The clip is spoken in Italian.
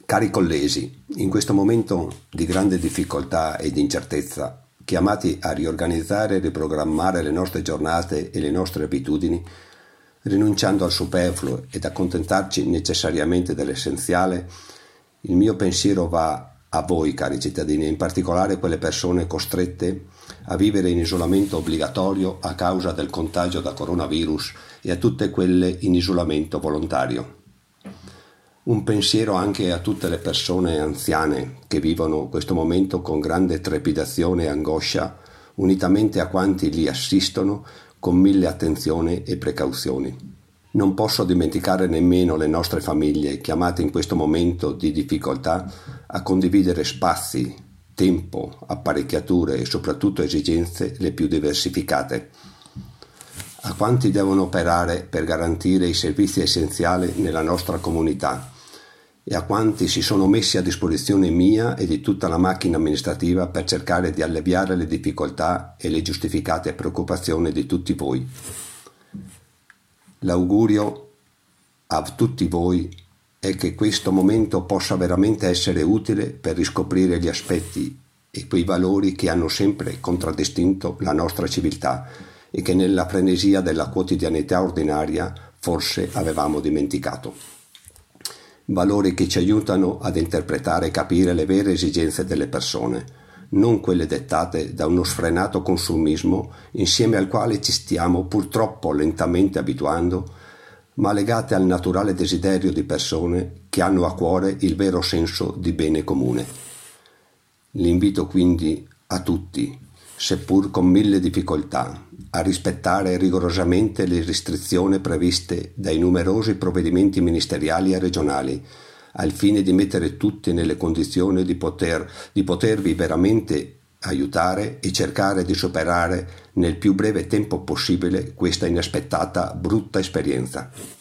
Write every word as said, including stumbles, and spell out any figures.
Cari colleghi, in questo momento di grande difficoltà ed incertezza, chiamati a riorganizzare e riprogrammare le nostre giornate e le nostre abitudini, rinunciando al superfluo ed accontentarci necessariamente dell'essenziale, il mio pensiero va a voi, cari cittadini, in particolare quelle persone costrette a vivere in isolamento obbligatorio a causa del contagio da coronavirus e a tutte quelle in isolamento volontario. Un pensiero anche a tutte le persone anziane che vivono questo momento con grande trepidazione e angoscia, unitamente a quanti li assistono con mille attenzioni e precauzioni. Non posso dimenticare nemmeno le nostre famiglie chiamate in questo momento di difficoltà a condividere spazi, tempo, apparecchiature e soprattutto esigenze le più diversificate. A quanti devono operare per garantire i servizi essenziali nella nostra comunità e a quanti si sono messi a disposizione mia e di tutta la macchina amministrativa per cercare di alleviare le difficoltà e le giustificate preoccupazioni di tutti voi. L'augurio a tutti voi è che questo momento possa veramente essere utile per riscoprire gli aspetti e quei valori che hanno sempre contraddistinto la nostra civiltà e che nella frenesia della quotidianità ordinaria forse avevamo dimenticato. Valori che ci aiutano ad interpretare e capire le vere esigenze delle persone, non quelle dettate da uno sfrenato consumismo insieme al quale ci stiamo purtroppo lentamente abituando, ma legate al naturale desiderio di persone che hanno a cuore il vero senso di bene comune. L'invito quindi a tutti, seppur con mille difficoltà, a rispettare rigorosamente le restrizioni previste dai numerosi provvedimenti ministeriali e regionali, al fine di mettere tutti nelle condizioni di poter, di potervi veramente aiutare e cercare di superare nel più breve tempo possibile questa inaspettata brutta esperienza.